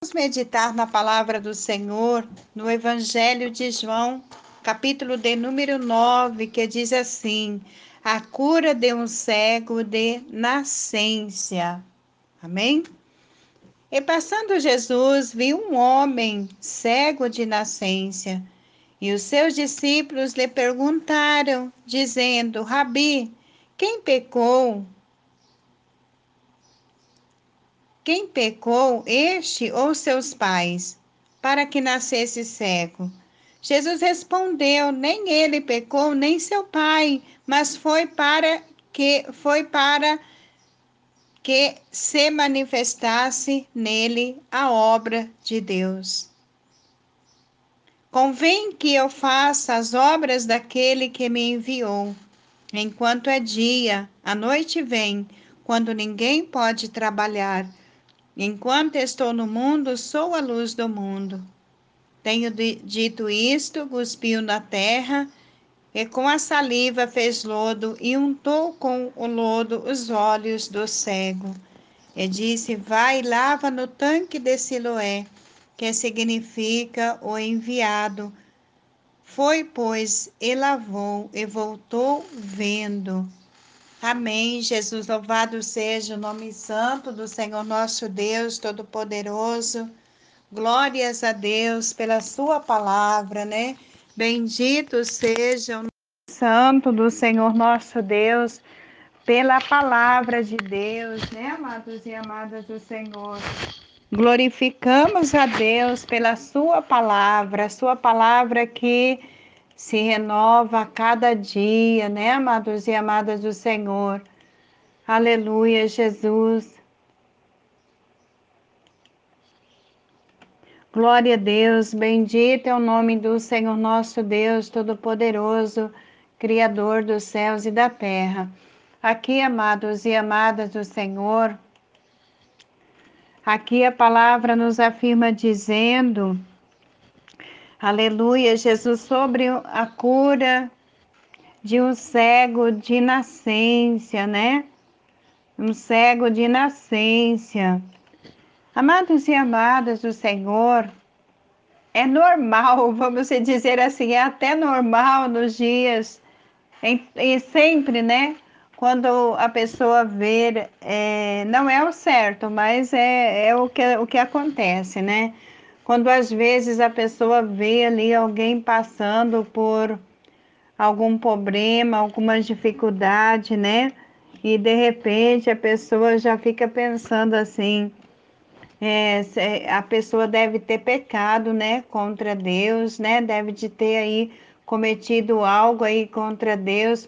Vamos meditar na palavra do Senhor, no Evangelho de João, capítulo de número 9, que diz assim: a cura de um cego de nascença. Amém? E passando Jesus, viu um homem cego de nascença, e os seus discípulos lhe perguntaram, dizendo: Rabi, quem pecou? Quem pecou, este ou seus pais, para que nascesse cego? Jesus respondeu: nem ele pecou, nem seu pai, mas foi para que se manifestasse nele a obra de Deus. Convém que eu faça as obras daquele que me enviou. Enquanto é dia, a noite vem, quando ninguém pode trabalhar. Enquanto estou no mundo, sou a luz do mundo. Tenho dito isto, cuspiu na terra, e com a saliva fez lodo, e untou com o lodo os olhos do cego. E disse: vai e lava no tanque de Siloé, que significa o enviado. Foi, pois, e lavou, e voltou vendo. Amém. Jesus, louvado seja o nome santo do Senhor nosso Deus Todo-Poderoso. Glórias a Deus pela sua palavra, né? Bendito seja o nome santo do Senhor nosso Deus pela palavra de Deus, né, amados e amadas do Senhor? Glorificamos a Deus pela sua palavra que se renova a cada dia, né, amados e amadas do Senhor? Aleluia, Jesus. Glória a Deus, bendito é o nome do Senhor nosso Deus Todo-Poderoso, Criador dos céus e da terra. Aqui, amados e amadas do Senhor, aqui a palavra nos afirma dizendo, aleluia, Jesus, sobre a cura de um cego de nascença, né? Um cego de nascença. Amados e amadas do Senhor, é normal, vamos dizer assim, é até normal nos dias, e sempre, né? Quando a pessoa vê, não é o certo, mas é o que acontece, né? Quando às vezes a pessoa vê ali alguém passando por algum problema, alguma dificuldade, né? E de repente a pessoa já fica pensando assim, a pessoa deve ter pecado, né, contra Deus, né, deve de ter aí cometido algo aí contra Deus,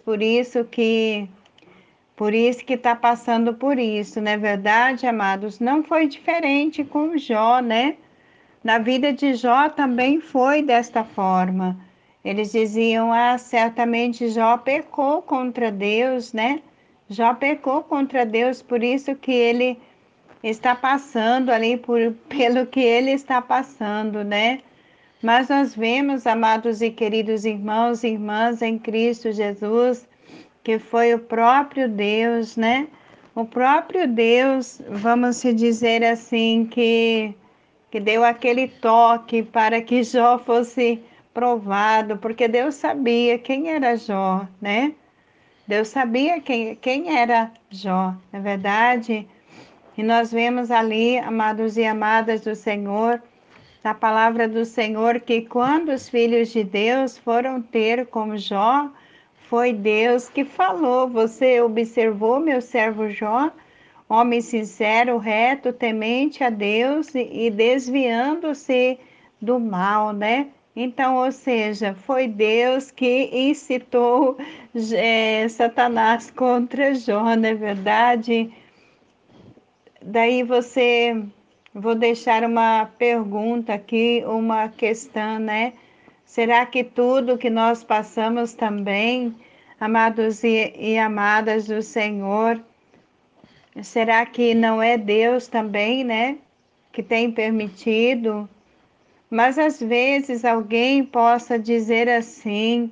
por isso que está passando por isso, não é verdade, amados? Não foi diferente com Jó, né? Na vida de Jó também foi desta forma. Eles diziam: ah, certamente Jó pecou contra Deus, né? Jó pecou contra Deus, por isso que ele está passando ali pelo que ele está passando, né? Mas nós vemos, amados e queridos irmãos e irmãs em Cristo Jesus, que foi o próprio Deus, né? O próprio Deus, vamos dizer assim, que deu aquele toque para que Jó fosse provado, porque Deus sabia quem era Jó, né? Deus sabia quem era Jó, na verdade. E nós vemos ali, amados e amadas do Senhor, na palavra do Senhor, que quando os filhos de Deus foram ter com Jó, foi Deus que falou: você observou meu servo Jó, homem sincero, reto, temente a Deus e desviando-se do mal, né? Então, ou seja, foi Deus que incitou Satanás contra Jó, não é verdade? Daí vou deixar uma pergunta aqui, uma questão, né? Será que tudo que nós passamos também, amados e amadas do Senhor, será que não é Deus também, né? Que tem permitido? Mas às vezes alguém possa dizer assim,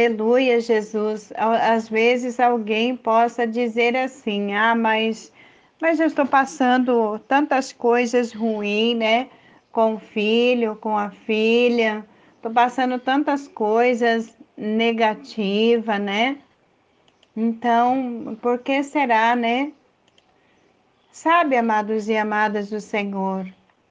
aleluia, Jesus. Às vezes alguém possa dizer assim, ah, mas Mas eu estou passando tantas coisas ruins, né? Com o filho, com a filha. Estou passando tantas coisas negativas, né? Então, por que será, né? Sabe, amados e amadas do Senhor,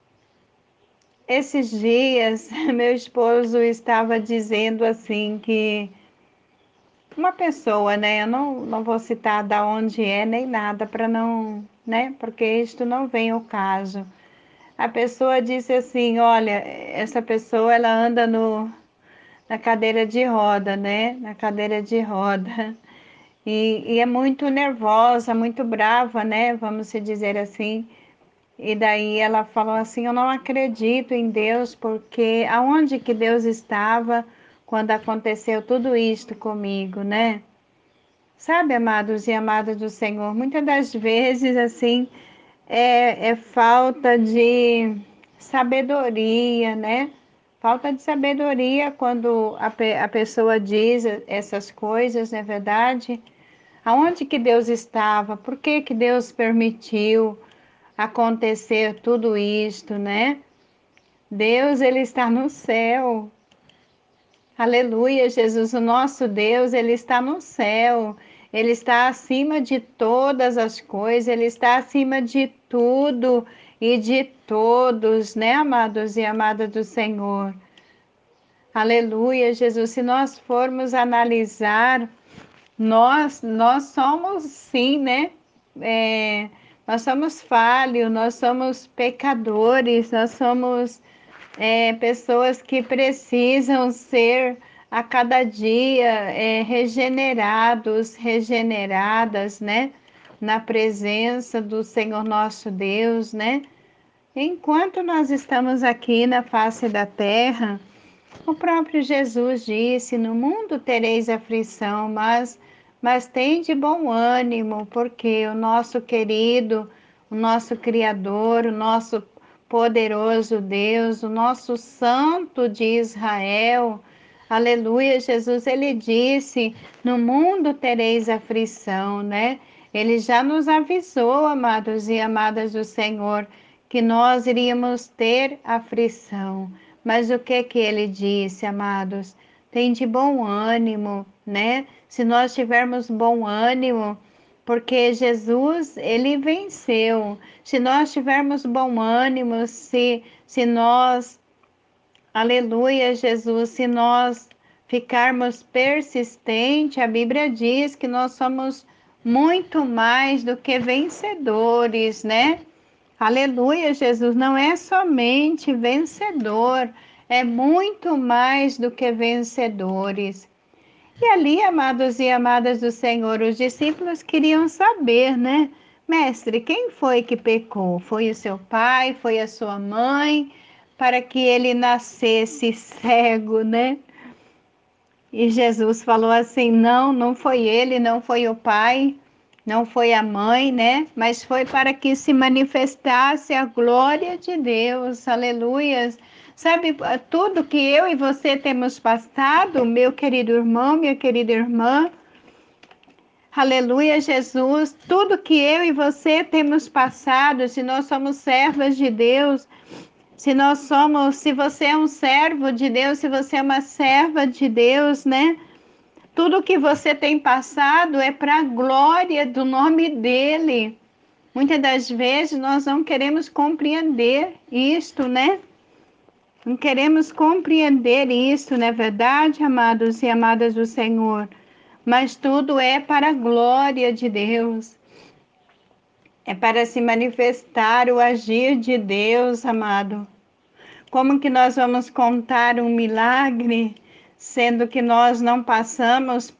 esses dias meu esposo estava dizendo assim que uma pessoa, né? Eu não vou citar da onde é nem nada para não, né? Porque isto não vem ao caso. A pessoa disse assim, olha, essa pessoa ela anda na cadeira de roda, né? Na cadeira de roda. E é muito nervosa, muito brava, né? Vamos se dizer assim. E daí ela falou assim, eu não acredito em Deus, porque aonde que Deus estava quando aconteceu tudo isto comigo, né? Sabe, amados e amadas do Senhor, muitas das vezes, assim, é falta de sabedoria, né? Falta de sabedoria quando a pessoa diz essas coisas, não é verdade? Aonde que Deus estava? Por que que Deus permitiu acontecer tudo isto, né? Deus, ele está no céu. Aleluia, Jesus, o nosso Deus, ele está no céu. Ele está acima de todas as coisas, ele está acima de tudo e de todos, né, amados e amadas do Senhor? Aleluia, Jesus. Se nós formos analisar, nós somos sim, né? Nós somos falhos, nós somos pecadores, nós somos pessoas que precisam ser a cada dia regenerados, regeneradas, né? Na presença do Senhor nosso Deus, né? Enquanto nós estamos aqui na face da terra, o próprio Jesus disse: no mundo tereis aflição, mas tende bom ânimo, porque o nosso querido, o nosso Criador, o nosso poderoso Deus, o nosso Santo de Israel, aleluia, Jesus, ele disse: no mundo tereis aflição, né? Ele já nos avisou, amados e amadas do Senhor, que nós iríamos ter aflição. Mas o que que ele disse, amados? Tem de bom ânimo, né? Se nós tivermos bom ânimo, porque Jesus, ele venceu. Se nós tivermos bom ânimo, se nós, aleluia, Jesus, se nós ficarmos persistentes, a Bíblia diz que nós somos muito mais do que vencedores, né? Aleluia, Jesus, não é somente vencedor, é muito mais do que vencedores. E ali, amados e amadas do Senhor, os discípulos queriam saber, né? Mestre, quem foi que pecou? Foi o seu pai? Foi a sua mãe? Para que ele nascesse cego, né? E Jesus falou assim: não, não foi ele, não foi o pai, não foi a mãe, né? Mas foi para que se manifestasse a glória de Deus, aleluias. Sabe, tudo que eu e você temos passado, meu querido irmão, minha querida irmã, aleluia, Jesus, tudo que eu e você temos passado, se nós somos servas de Deus, se você é um servo de Deus, se você é uma serva de Deus, né? Tudo que você tem passado é para a glória do nome dele. Muitas das vezes nós não queremos compreender isto, né? Não queremos compreender isso, não é verdade, amados e amadas do Senhor? Mas tudo é para a glória de Deus. É para se manifestar o agir de Deus, amado. Como que nós vamos contar um milagre, sendo que nós não passamos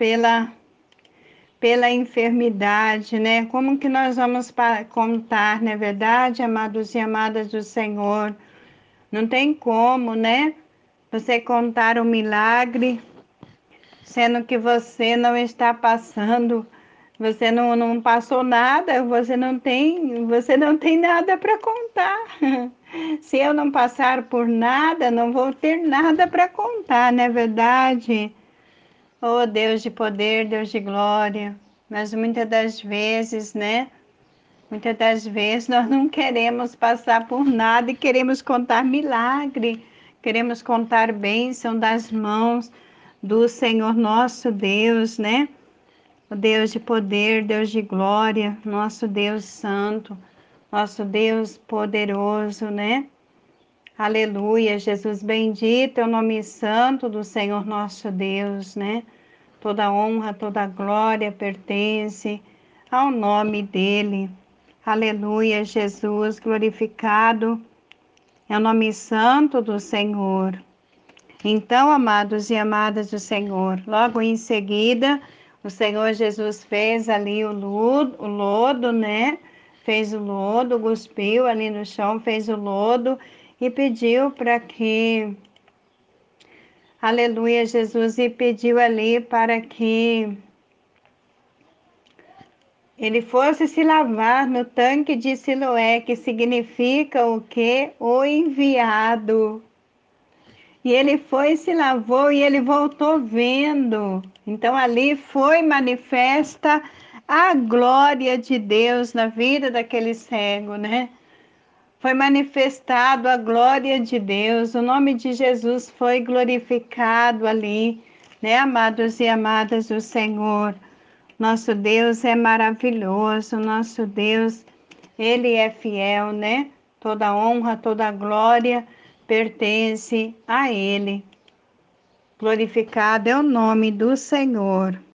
pela enfermidade, né? Como que nós vamos contar, não é verdade, amados e amadas do Senhor? Não tem como, né? Você contar um milagre, sendo que você não está passando, você não passou nada, você não tem nada para contar. Se eu não passar por nada, não vou ter nada para contar, não é verdade? Oh, Deus de poder, Deus de glória. Mas muitas das vezes, né? Muitas das vezes nós não queremos passar por nada e queremos contar milagre, queremos contar bênção das mãos do Senhor nosso Deus, né? O Deus de poder, Deus de glória, nosso Deus santo, nosso Deus poderoso, né? Aleluia, Jesus bendito é o nome santo do Senhor nosso Deus, né? Toda honra, toda glória pertence ao nome dele. Aleluia, Jesus glorificado é o nome santo do Senhor. Então, amados e amadas do Senhor, logo em seguida, o Senhor Jesus fez ali o lodo, né? Fez o lodo, cuspiu ali no chão, fez o lodo e pediu para que, aleluia, Jesus, e pediu ali para que ele fosse se lavar no tanque de Siloé, que significa o quê? O enviado. E ele foi, se lavou e ele voltou vendo. Então ali foi manifesta a glória de Deus na vida daquele cego, né? Foi manifestado a glória de Deus, o nome de Jesus foi glorificado ali, né, amados e amadas do Senhor. Nosso Deus é maravilhoso, nosso Deus, Ele é fiel, né? Toda honra, toda glória pertence a Ele. Glorificado é o nome do Senhor.